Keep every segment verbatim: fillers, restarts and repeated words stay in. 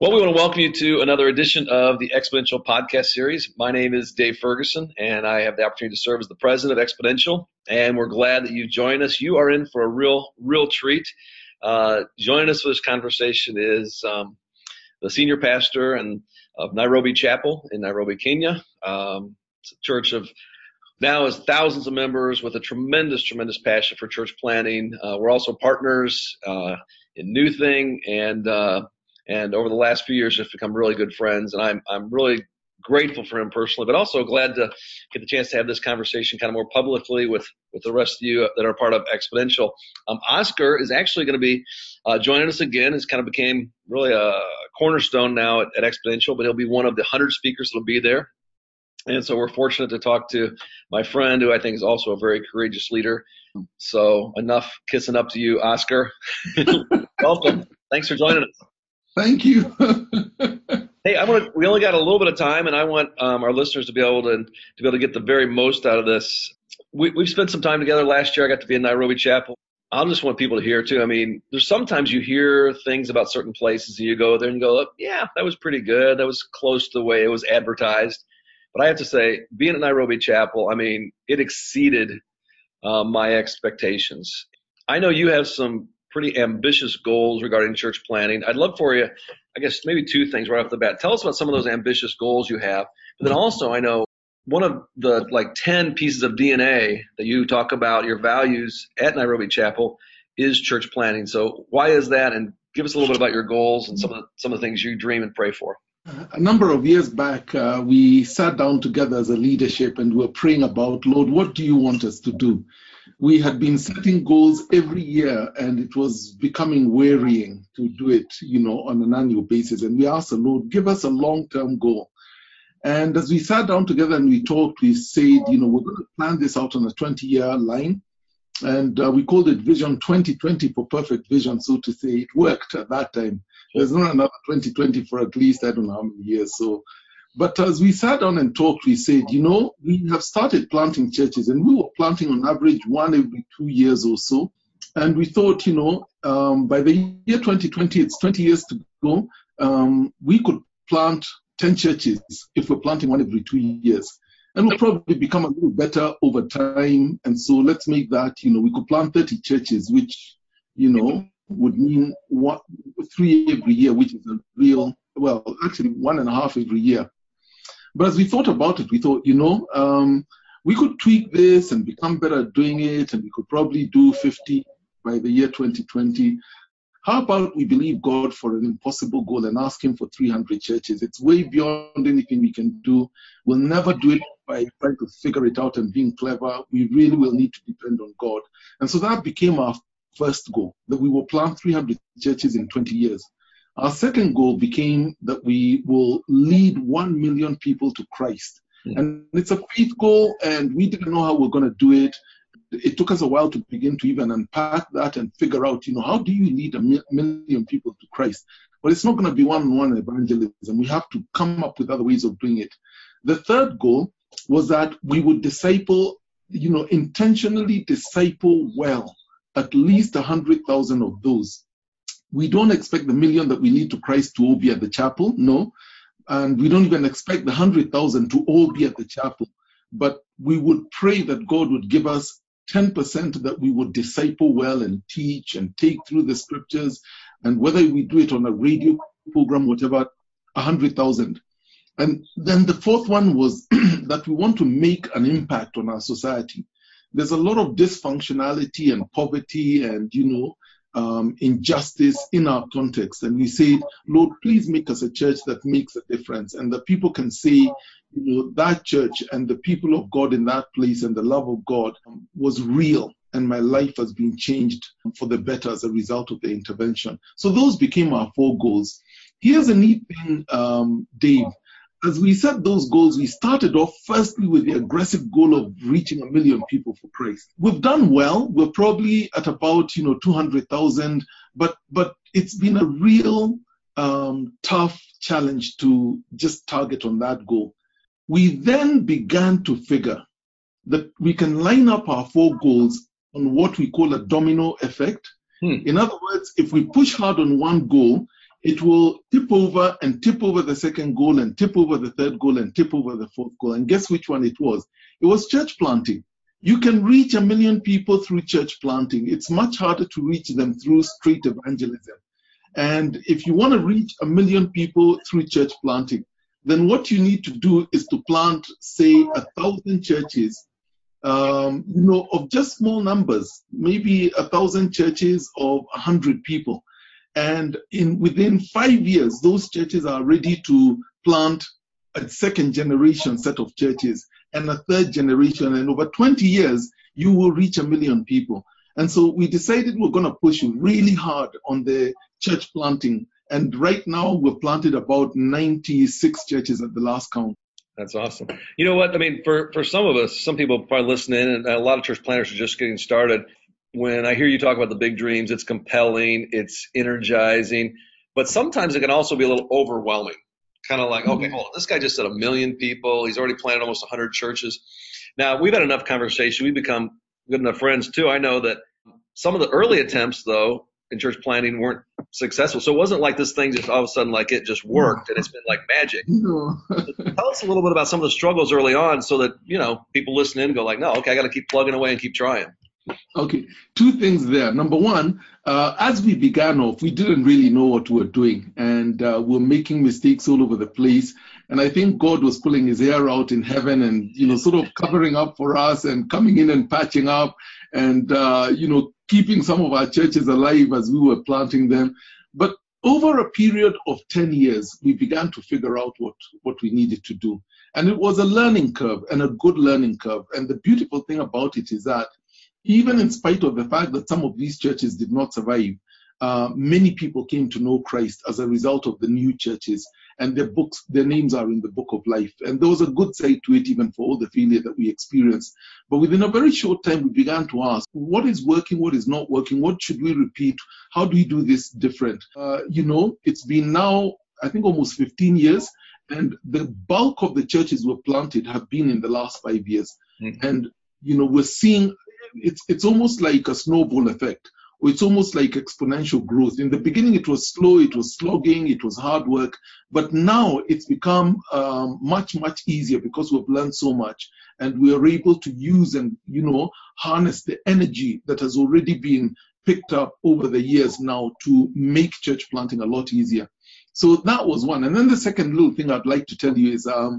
Well, we want to welcome you to another edition of the Exponential podcast series. My name is Dave Ferguson, and I have the opportunity to serve as the president of Exponential, and we're glad that you've joined us. You are in for a real, real treat. Uh, joining us for this conversation is um, the senior pastor and of Nairobi Chapel in Nairobi, Kenya. Um, it's a church of now has thousands of members with a tremendous, tremendous passion for church planting. Uh, we're also partners uh, in New Thing, and uh, And over the last few years, have become really good friends. And I'm I'm really grateful for him personally, but also glad to get the chance to have this conversation kind of more publicly with, with the rest of you that are part of Exponential. Um, Oscar is actually going to be uh, joining us again. It's kind of became really a cornerstone now at, at Exponential, but he'll be one of the one hundred speakers that'll be there. And so we're fortunate to talk to my friend, who I think is also a very courageous leader. So enough kissing up to you, Oscar. Welcome. Thanks for joining us. Thank you. Hey, I want to, we only got a little bit of time, and I want um, our listeners to be able to to be able to get the very most out of this. We, we've spent some time together last year. I got to be in Nairobi Chapel. I just want people to hear too. I mean, there's sometimes you hear things about certain places, and you go there and you go, yeah, that was pretty good. That was close to the way it was advertised. But I have to say, being at Nairobi Chapel, I mean, it exceeded uh, my expectations. I know you have some pretty ambitious goals regarding church planting. I'd love for you, I guess, maybe two things right off the bat. Tell us about some of those ambitious goals you have. But then also, I know one of the like ten pieces of D N A that you talk about, your values at Nairobi Chapel, is church planting. So why is that? And give us a little bit about your goals and some of the, some of the things you dream and pray for. A number of years back, uh, we sat down together as a leadership and we were praying about, Lord, what do you want us to do? We had been setting goals every year, and it was becoming wearying to do it, you know, on an annual basis. And we asked the Lord, give us a long-term goal. And as we sat down together and we talked, we said, you know, we're going to plan this out on a twenty-year line. And uh, we called it Vision twenty twenty for perfect vision, so to say. It worked at that time. There's not another twenty twenty for at least, I don't know how many years. So, but as we sat down and talked, we said, you know, we have started planting churches, and we were planting on average one every two years or so. And we thought, you know, um, by the year twenty twenty, it's twenty years to go, um, we could plant ten churches if we're planting one every two years. And we'll probably become a little better over time. And so let's make that, you know, we could plant thirty churches, which, you know, would mean one, three every year, which is a real, well, actually one and a half every year. But as we thought about it, we thought, you know, um, we could tweak this and become better at doing it, and we could probably do fifty by the year twenty twenty. How about we believe God for an impossible goal and ask Him for three hundred churches? It's way beyond anything we can do. We'll never do it by trying to figure it out and being clever. We really will need to depend on God. And so that became our first goal, that we will plant three hundred churches in twenty years. Our second goal became that we will lead one million people to Christ. Mm. And it's a faith goal, and we didn't know how we're going to do it. It took us a while to begin to even unpack that and figure out, you know, how do you lead a million people to Christ? But it's not going to be one-on-one evangelism. We have to come up with other ways of doing it. The third goal was that we would disciple, you know, intentionally disciple well, at least one hundred thousand of those. We don't expect the million that we lead to Christ to all be at the chapel, no. And we don't even expect the one hundred thousand to all be at the chapel. But we would pray that God would give us ten percent that we would disciple well and teach and take through the scriptures. And whether we do it on a radio program, whatever, one hundred thousand. And then the fourth one was that we want to make an impact on our society. There's a lot of dysfunctionality and poverty and, you know, um, injustice in our context. And we said, Lord, please make us a church that makes a difference. And that people can say, you know, that church and the people of God in that place and the love of God was real. And my life has been changed for the better as a result of the intervention. So those became our four goals. Here's a neat thing, um, Dave. As we set those goals, we started off firstly with the aggressive goal of reaching a million people for Christ. We've done well. We're probably at about, you know, two hundred thousand, but but it's been a real um, tough challenge to just target on that goal. We then began to figure that we can line up our four goals on what we call a domino effect. Hmm. In other words, if we push hard on one goal, it will tip over and tip over the second goal and tip over the third goal and tip over the fourth goal. And guess which one it was? It was church planting. You can reach a million people through church planting. It's much harder to reach them through street evangelism. And if you want to reach a million people through church planting, then what you need to do is to plant, say, a thousand churches, um, you know, of just small numbers, maybe a thousand churches of a hundred people. And in within five years, those churches are ready to plant a second generation set of churches and a third generation. And over twenty years, you will reach a million people. And so we decided we're going to push really hard on the church planting. And right now, we've planted about ninety-six churches at the last count. That's awesome. You know what? I mean, for, for some of us, some people probably listening, and a lot of church planters are just getting started. When I hear you talk about the big dreams, it's compelling, it's energizing, but sometimes it can also be a little overwhelming. Kind of like, okay, hold on, this guy just said a million people. He's already planted almost one hundred churches. Now, we've had enough conversation. We've become good enough friends, too. I know that some of the early attempts, though, in church planting weren't successful. So it wasn't like this thing just all of a sudden like it just worked and it's been like magic. No. Tell us a little bit about some of the struggles early on so that, you know, people listening and go like, no, okay, I got to keep plugging away and keep trying. Okay, two things there. Number one, uh, as we began off, we didn't really know what we were doing, and uh, we were making mistakes all over the place. And I think God was pulling his hair out in heaven and, you know, sort of covering up for us and coming in and patching up and, uh, you know, keeping some of our churches alive as we were planting them. But over a period of ten years, we began to figure out what, what we needed to do. And it was a learning curve and a good learning curve. And the beautiful thing about it is that even in spite of the fact that some of these churches did not survive, uh, many people came to know Christ as a result of the new churches, and their books, their names are in the book of life. And there was a good side to it, even for all the failure that we experienced. But within a very short time, we began to ask, what is working? What is not working? What should we repeat? How do we do this different? Uh, you know, it's been now, I think, almost fifteen years, and the bulk of the churches were planted have been in the last five years. Mm-hmm. And, you know, we're seeing It's it's almost like a snowball effect, or it's almost like exponential growth. In the beginning, it was slow, it was slogging, it was hard work, but now it's become um, much, much easier because we've learned so much, and we are able to use and, you know, harness the energy that has already been picked up over the years now to make church planting a lot easier. So that was one. And then the second little thing I'd like to tell you is um,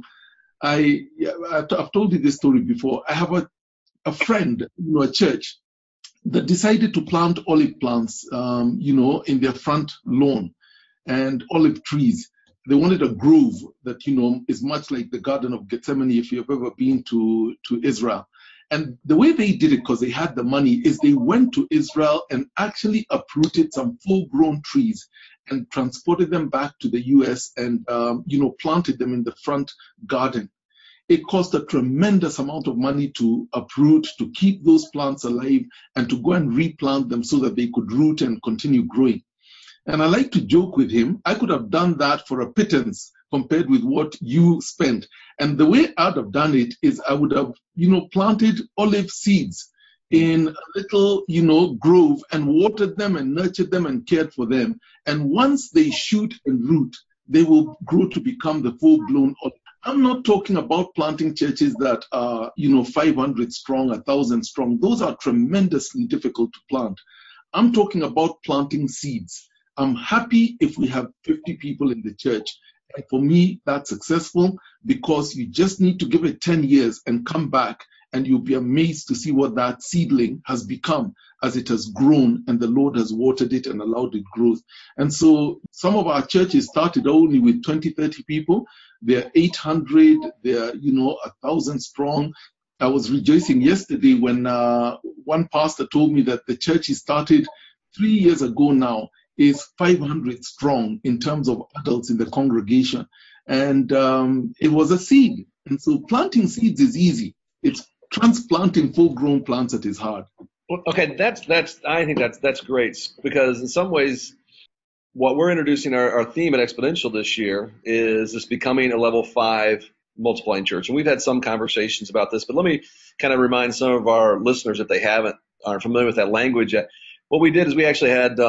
I, I've told you this story before. I have a a friend, you know, a church that decided to plant olive plants, um, you know, in their front lawn and olive trees. They wanted a grove that, you know, is much like the Garden of Gethsemane if you've ever been to, to Israel. And the way they did it, because they had the money, is they went to Israel and actually uprooted some full-grown trees and transported them back to the U S and, um, you know, planted them in the front garden. It cost a tremendous amount of money to uproot, to keep those plants alive, and to go and replant them so that they could root and continue growing. And I like to joke with him, I could have done that for a pittance compared with what you spent. And the way I'd have done it is I would have, you know, planted olive seeds in a little, you know, grove and watered them and nurtured them and cared for them. And once they shoot and root, they will grow to become the full-blown olive. I'm not talking about planting churches that are, you know, five hundred strong, one thousand strong. Those are tremendously difficult to plant. I'm talking about planting seeds. I'm happy if we have fifty people in the church. And for me, that's successful because you just need to give it ten years and come back and you'll be amazed to see what that seedling has become as it has grown and the Lord has watered it and allowed it growth. And so some of our churches started only with twenty, thirty people. They're eight hundred, they're, you know, one thousand strong. I was rejoicing yesterday when uh, one pastor told me that the church he started three years ago now is five hundred strong in terms of adults in the congregation. And um, it was a seed. And so planting seeds is easy. It's transplanting full-grown plants that is hard. Okay, that's that's. I think that's that's great because in some ways, what we're introducing our, our theme at Exponential this year is this becoming a level five multiplying church, and we've had some conversations about this. But let me kind of remind some of our listeners if they haven't aren't familiar with that language yet. What we did is we actually had um,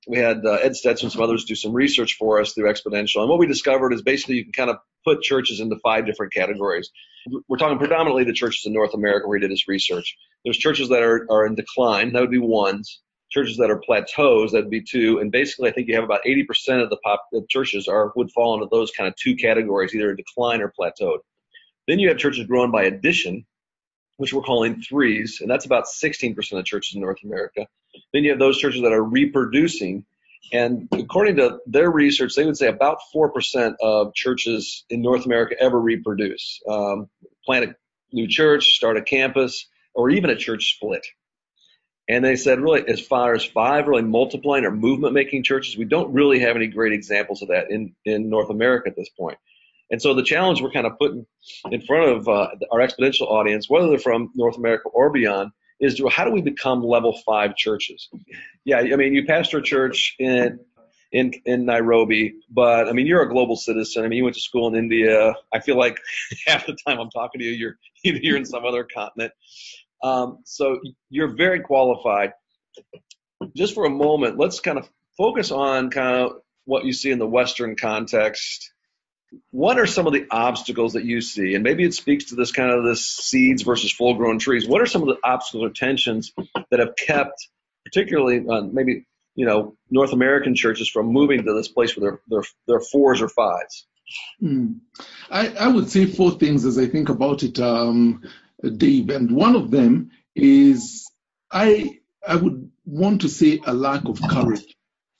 we had uh, Ed Stetson and some others do some research for us through Exponential. And what we discovered is basically you can kind of put churches into five different categories. We're talking predominantly the churches in North America where we did this research. There's churches that are, are in decline. That would be ones. Churches that are plateaus, that would be two. And basically, I think you have about eighty percent of the pop the churches are would fall into those kind of two categories, either decline or plateaued. Then you have churches growing by addition, which we're calling threes, and that's about sixteen percent of churches in North America. Then you have those churches that are reproducing, and according to their research, they would say about four percent of churches in North America ever reproduce, um, plant a new church, start a campus, or even a church split. And they said, really, as far as five really multiplying or movement-making churches, we don't really have any great examples of that in, in North America at this point. And so the challenge we're kind of putting in front of uh, our exponential audience, whether they're from North America or beyond, is to, how do we become level five churches? Yeah, I mean, you pastor a church in in in Nairobi, but I mean, you're a global citizen. I mean, you went to school in India. I feel like half the time I'm talking to you, you're you're in some other continent. Um, so you're very qualified. Just for a moment, let's kind of focus on kind of what you see in the Western context. What are some of the obstacles that you see? And maybe it speaks to this kind of this seeds versus full-grown trees. What are some of the obstacles or tensions that have kept, particularly uh, maybe, you know, North American churches from moving to this place where they're, they're, they're fours or fives? Mm. I, I would say four things as I think about it, um, Dave. And one of them is I I would want to say a lack of courage.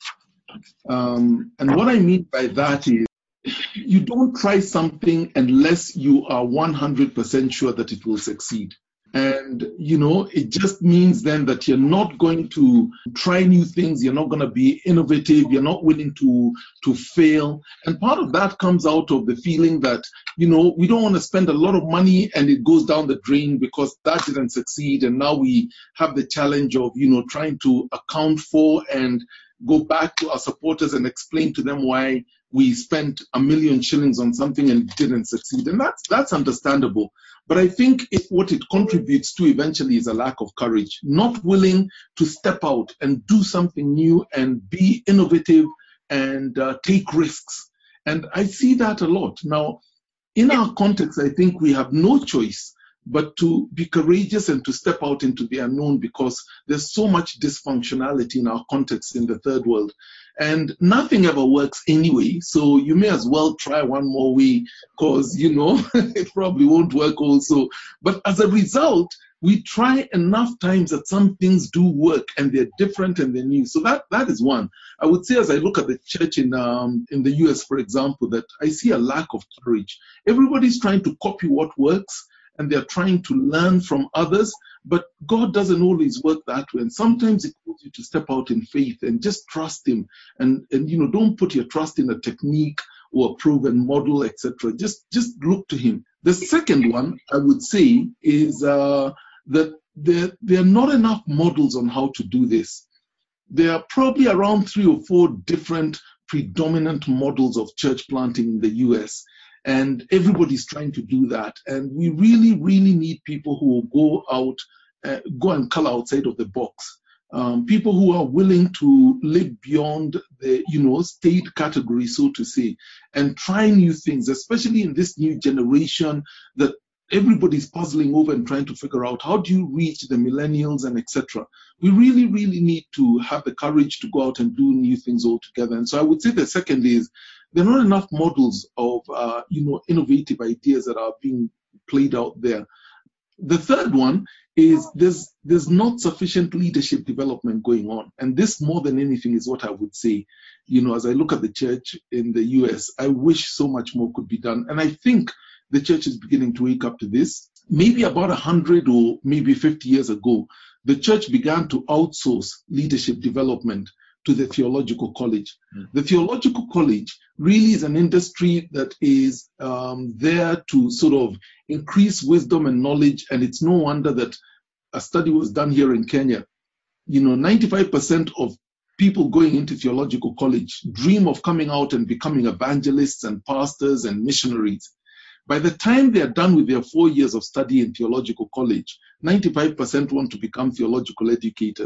Um, and what I mean by that is, you don't try something unless you are one hundred percent sure that it will succeed. And, you know, it just means then that you're not going to try new things. You're not going to be innovative. You're not willing to, to fail. And part of that comes out of the feeling that, you know, we don't want to spend a lot of money and it goes down the drain because that didn't succeed. And now we have the challenge of, you know, trying to account for and go back to our supporters and explain to them why we spent a million shillings on something and it didn't succeed. And that's, that's understandable. But I think it, what it contributes to eventually is a lack of courage, not willing to step out and do something new and be innovative and uh, take risks. And I see that a lot. Now, in our context, I think we have no choice but to be courageous and to step out into the unknown because there's so much dysfunctionality in our context in the third world. And nothing ever works anyway, so you may as well try one more way because, you know, it probably won't work also. But as a result, we try enough times that some things do work and they're different and they're new. So that, that is one. I would say as I look at the church in um, in the U S, for example, that I see a lack of courage. Everybody's trying to copy what works and they're trying to learn from others, but God doesn't always work that way. And sometimes it calls you to step out in faith and just trust Him. And, and you know, don't put your trust in a technique or a proven model, et cetera. Just, just look to Him. The second one, I would say, is uh, that there, there are not enough models on how to do this. There are probably around three or four different predominant models of church planting in the U S, and everybody's trying to do that. And we really, really need people who will go out, uh, go and color outside of the box. Um, people who are willing to live beyond the, you know, state category, so to say, and try new things, especially in this new generation that everybody's puzzling over and trying to figure out how do you reach the millennials and et cetera. We really, really need to have the courage to go out and do new things altogether. And so I would say the second is there are not enough models of, uh, you know, innovative ideas that are being played out there. The third one is there's there's not sufficient leadership development going on. And this more than anything is what I would say. You know, as I look at the church in the U S, I wish so much more could be done. And I think the church is beginning to wake up to this. Maybe about one hundred or maybe fifty years ago, the church began to outsource leadership development to the theological college. Mm. The theological college really is an industry that is um, there to sort of increase wisdom and knowledge. And it's no wonder that a study was done here in Kenya. You know, ninety-five percent of people going into theological college dream of coming out and becoming evangelists and pastors and missionaries. By the time they are done with their four years of study in theological college, ninety-five percent want to become theological educators.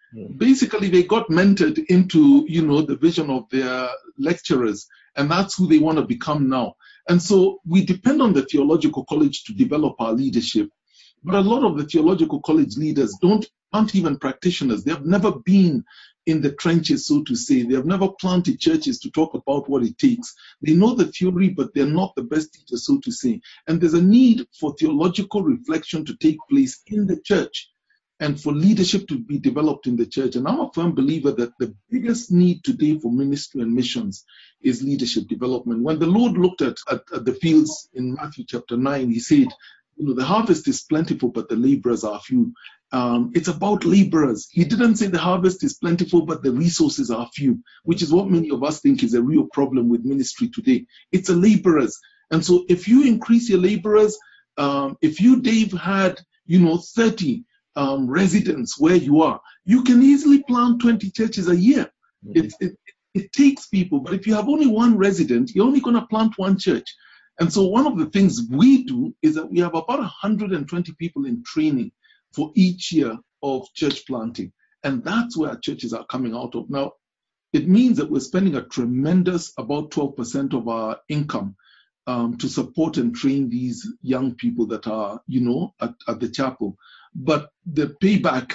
Mm. Basically, they got mentored into, you know, the vision of their lecturers, and that's who they want to become now. And so we depend on the theological college to develop our leadership. But a lot of the theological college leaders don't aren't even practitioners. They have never been in the trenches, so to say. They have never planted churches to talk about what it takes. They know the theory, but they're not the best teachers, so to say. And there's a need for theological reflection to take place in the church and for leadership to be developed in the church. And I'm a firm believer that the biggest need today for ministry and missions is leadership development. When the Lord looked at, at, at the fields in Matthew chapter nine, he said, you know, the harvest is plentiful, but the laborers are few. Um, it's about laborers. He didn't say the harvest is plentiful, but the resources are few, which is what many of us think is a real problem with ministry today. It's a laborers. And so if you increase your laborers, um, if you, Dave, had, you know, thirty um, residents where you are, you can easily plant twenty churches a year. Mm-hmm. It, it, it takes people, but if you have only one resident, you're only going to plant one church. And so one of the things we do is that we have about one hundred twenty people in training for each year of church planting. And that's where our churches are coming out of. Now, it means that we're spending a tremendous, about twelve percent of our income um, to support and train these young people that are, you know, at, at the chapel. But the payback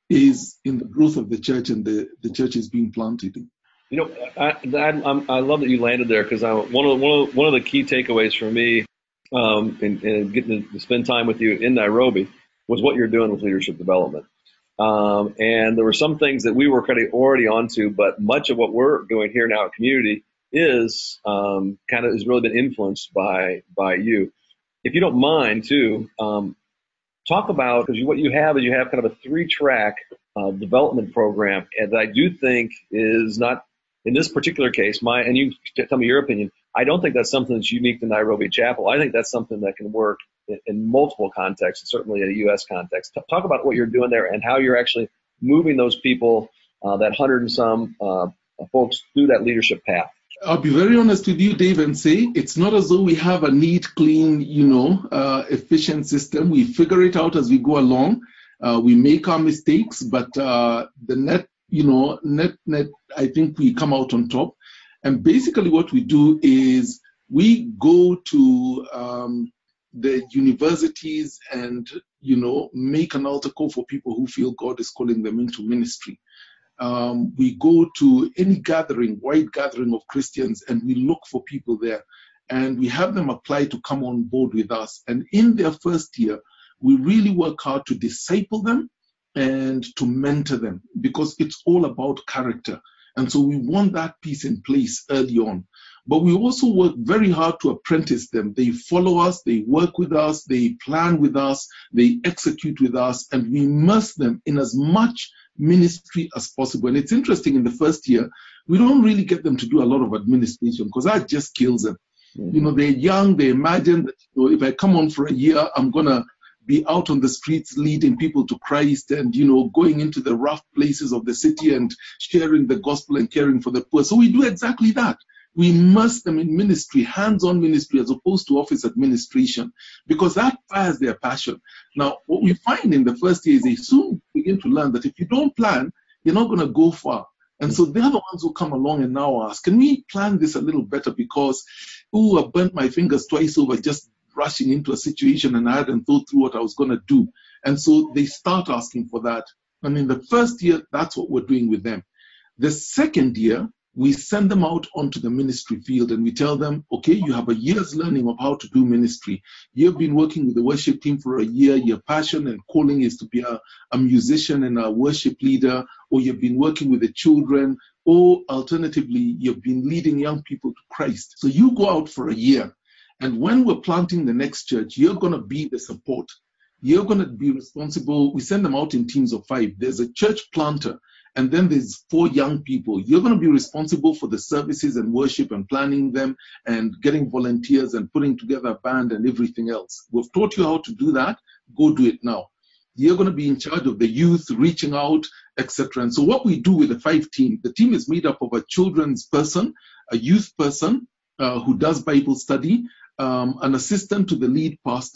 is in the growth of the church, and the, the church is being planted. You know, I, I, I love that you landed there, because one of one of one of the key takeaways for me um, in, in getting to spend time with you in Nairobi was what you're doing with leadership development. Um, and there were some things that we were kind of already onto, but much of what we're doing here now at Community is um, kind of has really been influenced by by you. If you don't mind, too, um, talk about, because what you have is you have kind of a three-track uh, development program, and that I do think is not. In this particular case, my and you tell me your opinion, I don't think that's something that's unique to Nairobi Chapel. I think that's something that can work in, in multiple contexts, certainly in a U S context. Talk about what you're doing there and how you're actually moving those people, uh, that hundred and some uh, folks, through that leadership path. I'll be very honest with you, Dave, and say it's not as though we have a neat, clean, you know, uh, efficient system. We figure it out as we go along. Uh, we make our mistakes, but uh, the net You know, net, net, I think we come out on top. And basically what we do is we go to um, the universities and, you know, make an altar call for people who feel God is calling them into ministry. Um, we go to any gathering, wide gathering of Christians, and we look for people there. And we have them apply to come on board with us. And in their first year, we really work hard to disciple them and to mentor them, because it's all about character. And so we want that piece in place early on. But we also work very hard to apprentice them. They follow us, they work with us, they plan with us, they execute with us, and we immerse them in as much ministry as possible. And it's interesting, in the first year, we don't really get them to do a lot of administration, because that just kills them. Mm-hmm. You know, they're young, they imagine that, you know, if I come on for a year, I'm going to be out on the streets leading people to Christ and, you know, going into the rough places of the city and sharing the gospel and caring for the poor. So we do exactly that. We immerse them in ministry, hands-on ministry, as opposed to office administration, because that fires their passion. Now, what we find in the first year is they soon begin to learn that if you don't plan, you're not going to go far. And so they're the ones who come along and now ask, can we plan this a little better? Because, ooh, I burnt my fingers twice over just rushing into a situation and I hadn't thought through what I was going to do. And so they start asking for that. And in the first year, that's what we're doing with them. The second year, we send them out onto the ministry field and we tell them, okay, you have a year's learning of how to do ministry. You've been working with the worship team for a year. Your passion and calling is to be a, a musician and a worship leader, or you've been working with the children, or alternatively, you've been leading young people to Christ. So you go out for a year. And when we're planting the next church, you're going to be the support. You're going to be responsible. We send them out in teams of five. There's a church planter, and then there's four young people. You're going to be responsible for the services and worship and planning them and getting volunteers and putting together a band and everything else. We've taught you how to do that. Go do it now. You're going to be in charge of the youth, reaching out, et cetera. And so what we do with the five team, the team is made up of a children's person, a youth person uh, who does Bible study, Um, an assistant to the lead pastor,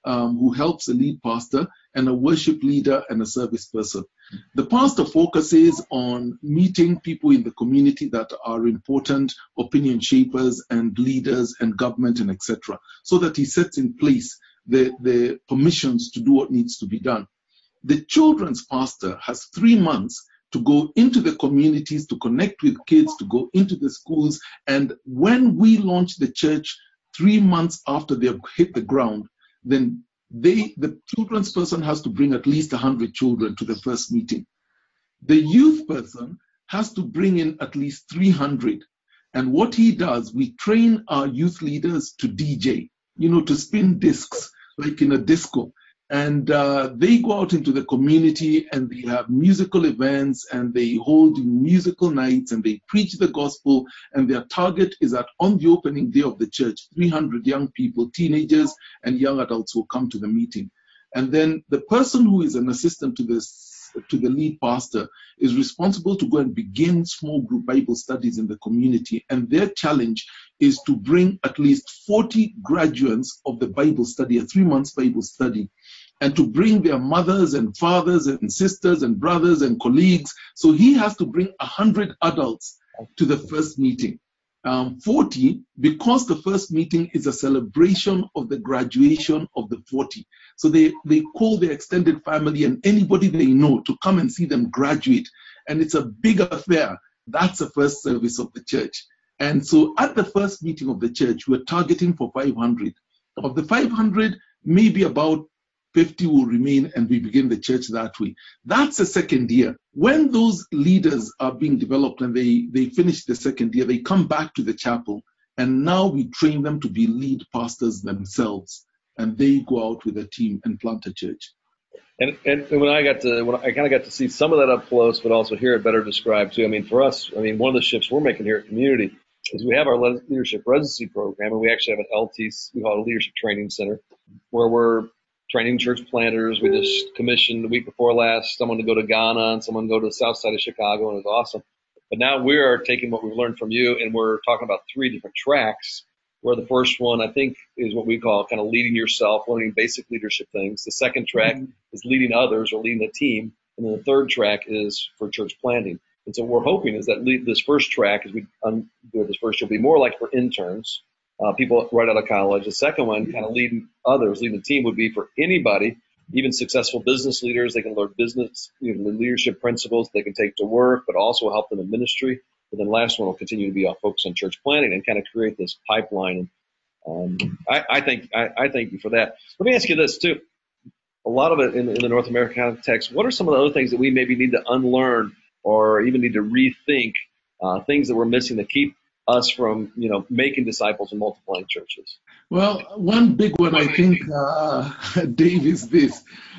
um, who helps the lead pastor, and a worship leader and a service person. The pastor focuses on meeting people in the community that are important, opinion shapers and leaders and government and et cetera, so that he sets in place the, the permissions to do what needs to be done. The children's pastor has three months to go into the communities, to connect with kids, to go into the schools. And when we launch the church three months after they've hit the ground, then they, the children's person has to bring at least one hundred children to the first meeting. The youth person has to bring in at least three hundred. And what he does, we train our youth leaders to D J, you know, to spin discs, like in a disco. And uh, they go out into the community and they have musical events and they hold musical nights and they preach the gospel. And their target is that on the opening day of the church, three hundred young people, teenagers and young adults will come to the meeting. And then the person who is an assistant to this to the lead pastor is responsible to go and begin small group Bible studies in the community. And their challenge is to bring at least forty graduates of the Bible study, a three months Bible study, and to bring their mothers and fathers and sisters and brothers and colleagues. So he has to bring one hundred adults to the first meeting. Um, forty, because the first meeting is a celebration of the graduation of the forty. So they, they call their extended family and anybody they know to come and see them graduate. And it's a big affair. That's the first service of the church. And so at the first meeting of the church, we're targeting for five hundred. Of the five hundred, maybe about fifty will remain and we begin the church that way. That's the second year. When those leaders are being developed and they, they finish the second year, they come back to the chapel and now we train them to be lead pastors themselves and they go out with a team and plant a church. And, and when I got to, when I kind of got to see some of that up close, but also hear it better described too. I mean, for us, I mean, one of the shifts we're making here at Community is we have our leadership residency program, and we actually have an L T, we call it a leadership training center, where we're training church planters. We just commissioned the week before last someone to go to Ghana and someone to go to the south side of Chicago, and it was awesome. But now we are taking what we've learned from you, and we're talking about three different tracks, where the first one, I think, is what we call kind of leading yourself, learning basic leadership things. The second track mm-hmm. is leading others or leading a team. And then the third track is for church planting. And so what we're hoping is that lead, this first track, as we um, do this first, will be more like for interns, uh, people right out of college. The second one, kind of leading others, leading the team, would be for anybody, even successful business leaders. They can learn business, you know, leadership principles they can take to work, but also help them in ministry. And then the last one will continue to be our focus on church planting and kind of create this pipeline. And um, I, I think I, I thank you for that. Let me ask you this too. A lot of it in, in the North American context, what are some of the other things that we maybe need to unlearn or even need to rethink, uh, things that we're missing to keep us from, you know, making disciples and multiplying churches? Well, one big one, I think, uh, Dave, is this.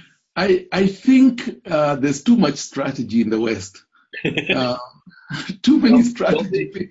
I, I think uh, there's too much strategy in the West. Uh, too many strategies.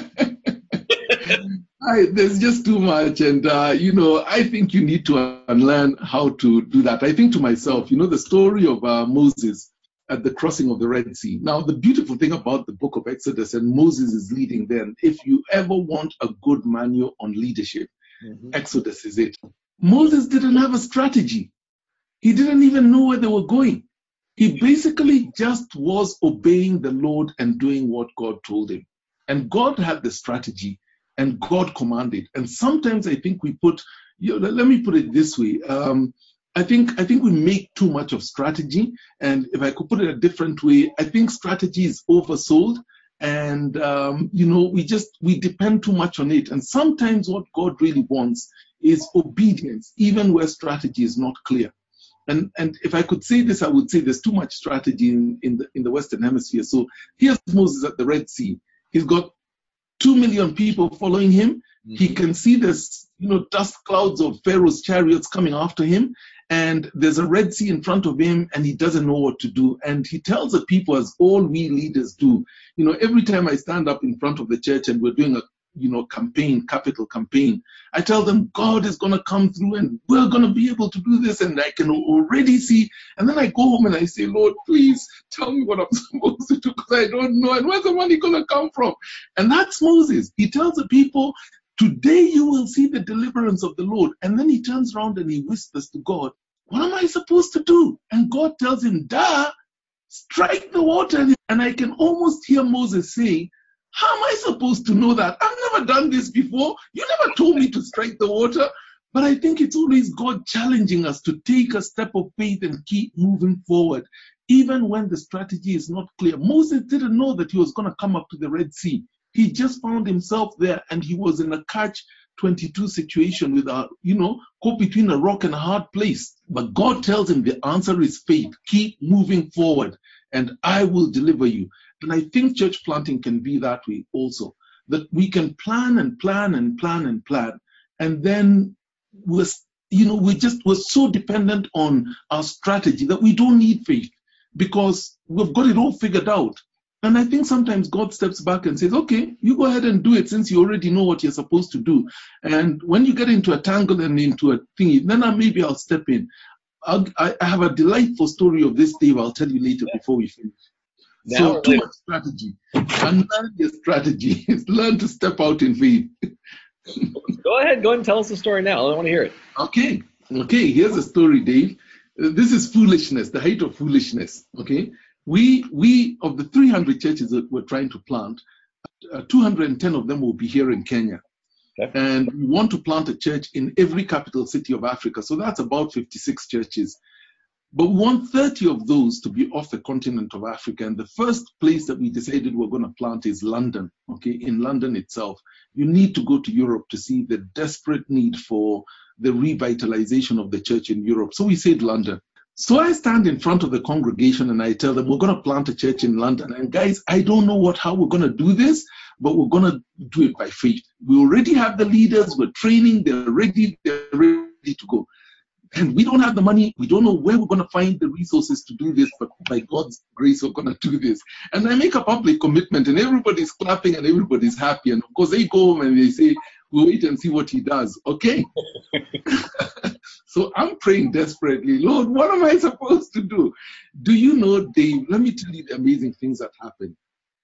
I, there's just too much. And, uh, you know, I think you need to unlearn how to do that. I think to myself, you know, the story of uh, Moses at the crossing of the Red Sea. Now, the beautiful thing about the book of Exodus, and Moses is leading them, if you ever want a good manual on leadership, mm-hmm. Exodus is it. Moses didn't have a strategy. He didn't even know where they were going. He basically just was obeying the Lord and doing what God told him. And God had the strategy and God commanded. And sometimes I think we put, you know, let me put it this way. Um, I think I think we make too much of strategy. And if I could put it a different way, I think strategy is oversold. And, um, you know, we just, we depend too much on it. And sometimes what God really wants is obedience, even where strategy is not clear. And and if I could say this, I would say there's too much strategy in, in the in the Western Hemisphere. So here's Moses at the Red Sea. He's got two million people following him. Mm-hmm. He can see this, you know, dust clouds of Pharaoh's chariots coming after him. And there's a Red Sea in front of him, and he doesn't know what to do. And he tells the people, as all we leaders do, you know, every time I stand up in front of the church and we're doing a you know, campaign, capital campaign, I tell them God is going to come through and we're going to be able to do this. And I can already see. And then I go home and I say, Lord, please tell me what I'm supposed to do because I don't know. And where's the money going to come from? And that's Moses. He tells the people Today you will see the deliverance of the Lord. And then he turns around and he whispers to God, what am I supposed to do? And God tells him, duh, strike the water. And I can almost hear Moses say, how am I supposed to know that? I've never done this before. You never told me to strike the water. But I think it's always God challenging us to take a step of faith and keep moving forward, even when the strategy is not clear. Moses didn't know that he was going to come up to the Red Sea. He just found himself there, and he was in a catch twenty-two situation with a, you know, caught between a rock and a hard place. But God tells him the answer is faith. Keep moving forward, and I will deliver you. And I think church planting can be that way also, that we can plan and plan and plan and plan, and then we're, you know, we just we're so dependent on our strategy that we don't need faith because we've got it all figured out. And I think sometimes God steps back and says, okay, you go ahead and do it since you already know what you're supposed to do. And when you get into a tangle and into a thingy, then I, maybe I'll step in. I'll, I, I have a delightful story of this, Dave. I'll tell you later before we finish. Now so too much strategy. And learn your strategy is learn to step out in faith. Go ahead. Go ahead and tell us the story now. I want to hear it. Okay. Okay. Here's a story, Dave. This is foolishness, the height of foolishness. Okay. We, we of the three hundred churches that we're trying to plant, uh, two hundred ten of them will be here in Kenya. Okay. And we want to plant a church in every capital city of Africa. So that's about fifty-six churches. But we want thirty of those to be off the continent of Africa. And the first place that we decided we're going to plant is London. Okay, in London itself. You need to go to Europe to see the desperate need for the revitalization of the church in Europe. So we said London. So I stand in front of the congregation and I tell them, we're going to plant a church in London. And guys, I don't know what how we're going to do this, but we're going to do it by faith. We already have the leaders, we're training, they're ready, they're ready to go. And we don't have the money. We don't know where we're going to find the resources to do this, but by God's grace, we're going to do this. And I make a public commitment, and everybody's clapping and everybody's happy. And of course, they go home and they say, we'll wait and see what he does. Okay. So I'm praying desperately, Lord, what am I supposed to do? Do you know, Dave, let me tell you the amazing things that happened.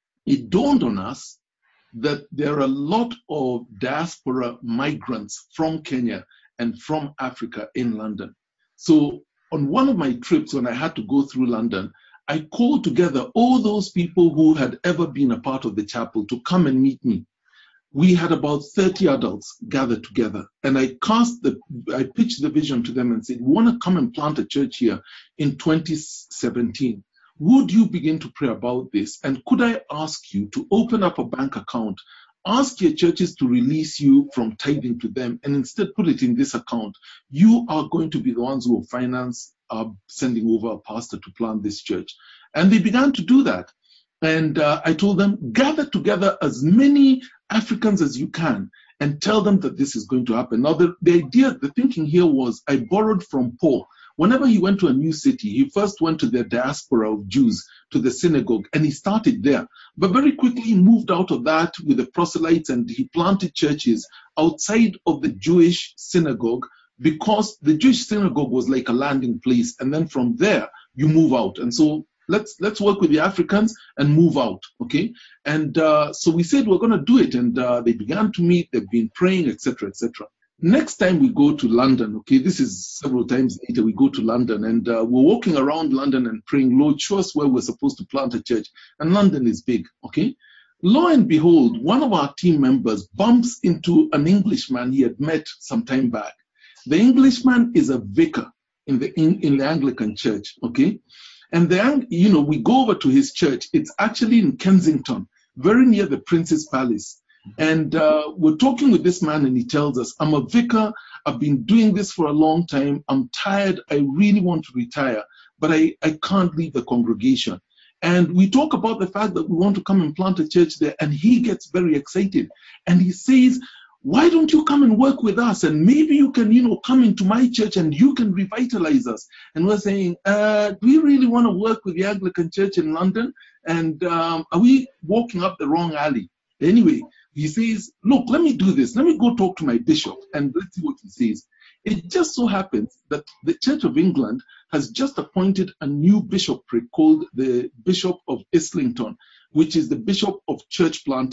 It dawned on us that there are a lot of diaspora migrants from Kenya and from Africa in London. So on one of my trips when I had to go through London, I called together all those people who had ever been a part of the chapel to come and meet me. We had about thirty adults gathered together, and I cast the, I pitched the vision to them and said, we want to come and plant a church here in twenty seventeen. Would you begin to pray about this? And could I ask you to open up a bank account? Ask your churches to release you from tithing to them and instead put it in this account. You are going to be the ones who will finance uh, sending over a pastor to plant this church. And they began to do that. And uh, I told them, gather together as many Africans as you can and tell them that this is going to happen. Now, the, the idea, the thinking here was I borrowed from Paul. Whenever he went to a new city, he first went to the diaspora of Jews, to the synagogue, and he started there. But very quickly he moved out of that with the proselytes and he planted churches outside of the Jewish synagogue because the Jewish synagogue was like a landing place. And then from there, you move out. And so let's let's work with the Africans and move out, okay? And uh, so we said we're going to do it. And uh, they began to meet, they've been praying, et cetera, et cetera. Next time we go to London, okay, this is several times later, we go to London and uh, we're walking around London and praying, Lord, show us where we're supposed to plant a church. And London is big, okay? Lo and behold, one of our team members bumps into an Englishman he had met some time back. The Englishman is a vicar in the in, in the Anglican church, okay? And then, you know, we go over to his church. It's actually in Kensington, very near the Prince's Palace. And uh, we're talking with this man and he tells us, I'm a vicar. I've been doing this for a long time. I'm tired. I really want to retire, but I, I can't leave the congregation. And we talk about the fact that we want to come and plant a church there. And he gets very excited. And he says, why don't you come and work with us? And maybe you can, you know, come into my church and you can revitalize us. And we're saying, uh, do we really want to work with the Anglican church in London? And um, are we walking up the wrong alley? Anyway, he says, look, let me do this. Let me go talk to my bishop and let's see what he says. It just so happens that the Church of England has just appointed a new bishopric called the Bishop of Islington, which is the Bishop of Church Planting.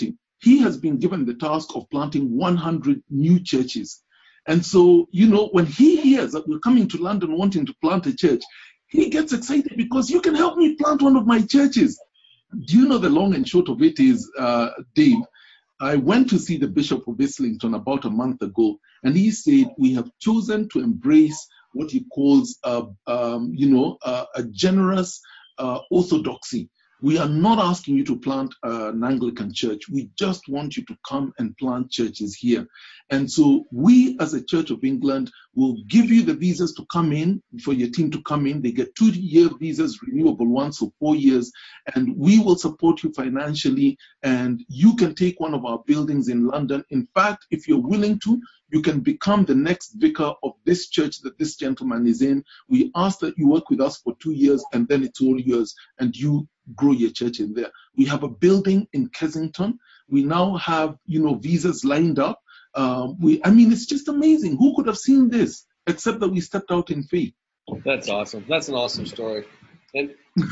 he has been given the task of planting one hundred new churches. And so, you know, when he hears that we're coming to London wanting to plant a church, he gets excited because you can help me plant one of my churches. Do you know the long and short of it is, uh, Dave, I went to see the Bishop of Islington about a month ago, and he said we have chosen to embrace what he calls, uh, um, you know, uh, a generous uh, orthodoxy. We are not asking you to plant uh, an Anglican church. We just want you to come and plant churches here. And so we as a Church of England will give you the visas to come in, for your team to come in. They get two-year visas, renewable ones for four years, and we will support you financially, and you can take one of our buildings in London. In fact, if you're willing to, you can become the next vicar of this church that this gentleman is in. We ask that you work with us for two years, and then it's all yours, and you grow your church in there. We have a building in Kensington. We now have, you know, visas lined up. Um, we, I mean, it's just amazing. Who could have seen this except that we stepped out in faith? That's awesome. That's an awesome story. And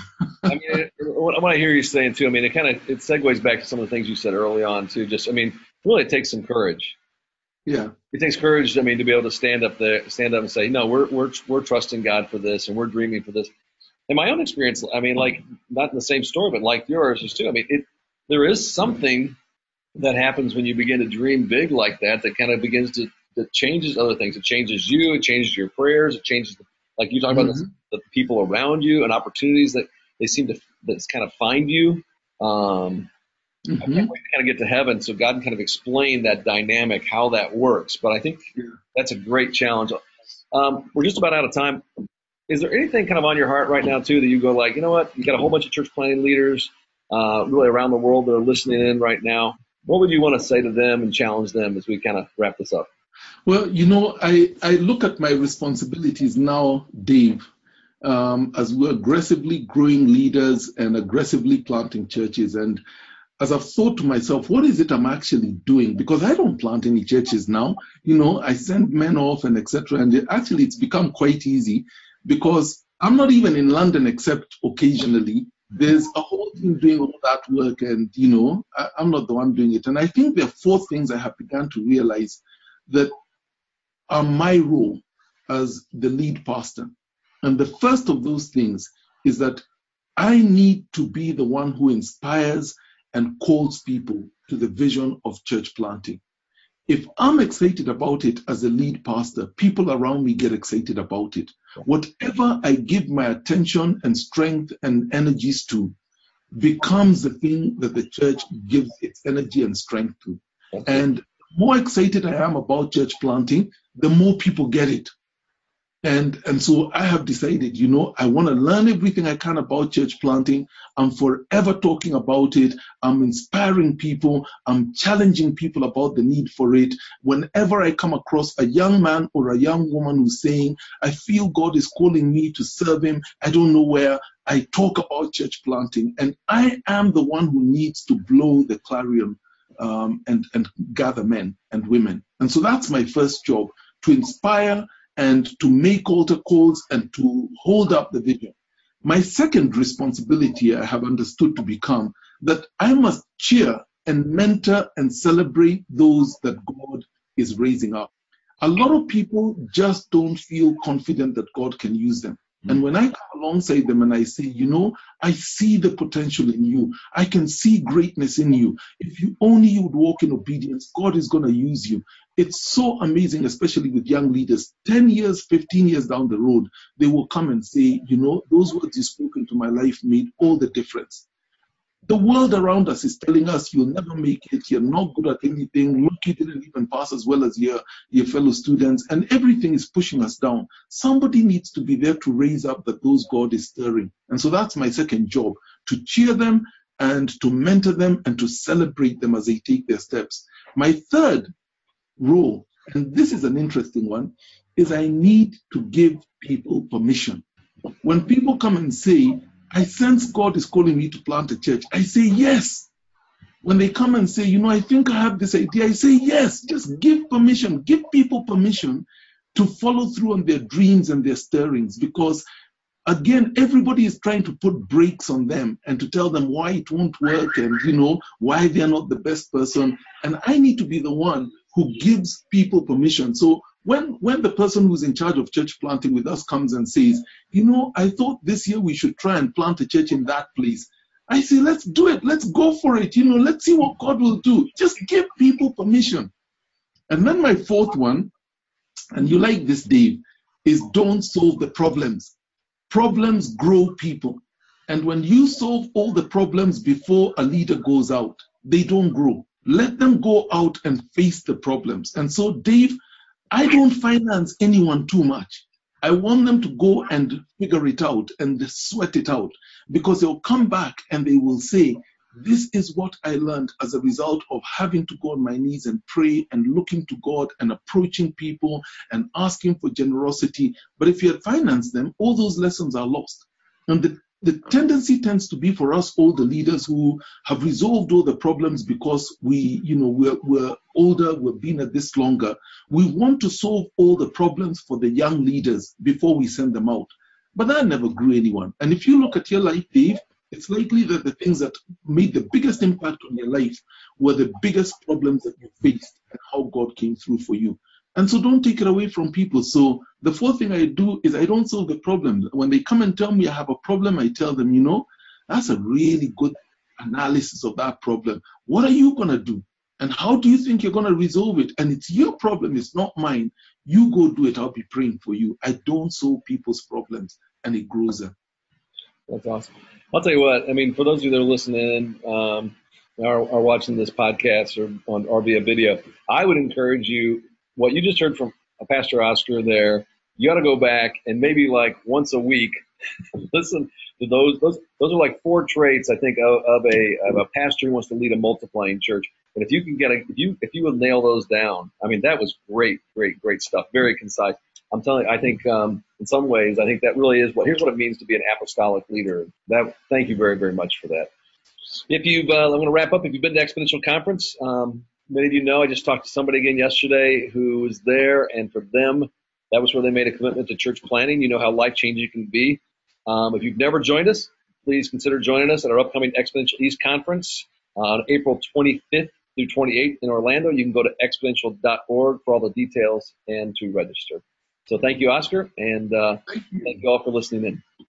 I mean, what I hear you saying too, I mean, it kind of, it segues back to some of the things you said early on too. Just, I mean, really it takes some courage. Yeah. It takes courage, I mean, to be able to stand up there, stand up and say, no, we're, we're, we're trusting God for this, and we're dreaming for this. In my own experience, I mean, like, not in the same story, but like yours is too. I mean, it, there is something that happens when you begin to dream big like that, that kind of begins to, that changes other things. It changes you, it changes your prayers, it changes, the, like you talk about, mm-hmm. the, the people around you and opportunities that they seem to, that kind of find you. Um, mm-hmm. I can't wait to kind of get to heaven so God can kind of explain that dynamic, how that works. But I think yeah. that's a great challenge. Um, we're just about out of time. Is there anything kind of on your heart right now, too, that you go like, you know what, you got a whole bunch of church planting leaders uh, really around the world that are listening in right now. What would you want to say to them and challenge them as we kind of wrap this up? Well, you know, I, I look at my responsibilities now, Dave, um, as we're aggressively growing leaders and aggressively planting churches. And as I've thought to myself, what is it I'm actually doing? Because I don't plant any churches now. You know, I send men off and et cetera. And it, actually, it's become quite easy because I'm not even in London except occasionally. There's a whole team doing all that work, and, you know, I, I'm not the one doing it. And I think there are four things I have begun to realize that are my role as the lead pastor. And the first of those things is that I need to be the one who inspires and calls people to the vision of church planting. If I'm excited about it as a lead pastor, people around me get excited about it. Whatever I give my attention and strength and energies to becomes the thing that the church gives its energy and strength to. And the more excited I am about church planting, the more people get it. And, and so I have decided, you know, I want to learn everything I can about church planting. I'm forever talking about it. I'm inspiring people. I'm challenging people about the need for it. Whenever I come across a young man or a young woman who's saying, I feel God is calling me to serve him, I don't know where, I talk about church planting. And I am the one who needs to blow the clarion um, and, and gather men and women. And so that's my first job, to inspire and to make altar calls and to hold up the vision. My second responsibility I have understood to become that I must cheer and mentor and celebrate those that God is raising up. A lot of people just don't feel confident that God can use them. And when I come alongside them and I say, you know, I see the potential in you. I can see greatness in you. If you only would walk in obedience, God is going to use you. It's so amazing, especially with young leaders. ten years, fifteen years down the road, they will come and say, you know, those words you spoke into my life made all the difference. The world around us is telling us you'll never make it, you're not good at anything, look, you didn't even pass as well as your, your fellow students, and everything is pushing us down. Somebody needs to be there to raise up that those God is stirring. And so that's my second job, to cheer them and to mentor them and to celebrate them as they take their steps. My third role, and this is an interesting one, is I need to give people permission. When people come and say, I sense God is calling me to plant a church, I say yes. When they come and say, you know, I think I have this idea, I say yes. Just give permission. Give people permission to follow through on their dreams and their stirrings, because again, everybody is trying to put brakes on them and to tell them why it won't work and, you know, why they're not the best person. And I need to be the one who gives people permission. So when, when the person who's in charge of church planting with us comes and says, you know, I thought this year we should try and plant a church in that place, I say, let's do it. Let's go for it. You know, let's see what God will do. Just give people permission. And then my fourth one, and you like this, Dave, is don't solve the problems. Problems grow people. And when you solve all the problems before a leader goes out, they don't grow. Let them go out and face the problems. And so, Dave, I don't finance anyone too much. I want them to go and figure it out and sweat it out, because they'll come back and they will say, this is what I learned as a result of having to go on my knees and pray and looking to God and approaching people and asking for generosity. But if you had financed them, all those lessons are lost. And the, the tendency tends to be for us, all the leaders who have resolved all the problems because we, you know, we're, we're older, we've been at this longer. We want to solve all the problems for the young leaders before we send them out. But that never grew anyone. And if you look at your life, Dave, it's likely that the things that made the biggest impact on your life were the biggest problems that you faced and how God came through for you. And so don't take it away from people. So the fourth thing I do is I don't solve the problem. When they come and tell me I have a problem, I tell them, you know, that's a really good analysis of that problem. What are you going to do? And how do you think you're going to resolve it? And it's your problem. It's not mine. You go do it. I'll be praying for you. I don't solve people's problems, and it grows them. That's awesome. I'll tell you what, I mean, for those of you that are listening um, or are watching this podcast or on or via video, I would encourage you, what you just heard from Pastor Oscar there, you got to go back and maybe like once a week listen to those. Those those are like four traits, I think, of, of a of a pastor who wants to lead a multiplying church. And if you can get a, if you if you would nail those down, I mean, that was great, great, great stuff. Very concise. I'm telling you, I think um, in some ways, I think that really is what, here's what it means to be an apostolic leader. That, thank you very, very much for that. If you've, uh, I'm going to wrap up. If you've been to Exponential Conference, um, many of you know, I just talked to somebody again yesterday who was there, and for them, that was where they made a commitment to church planning. You know how life-changing it can be. Um, if you've never joined us, please consider joining us at our upcoming Exponential East Conference on April twenty-fifth through twenty-eighth in Orlando. You can go to exponential dot org for all the details and to register. So thank you, Oscar, and uh, thank you. Thank you all for listening in.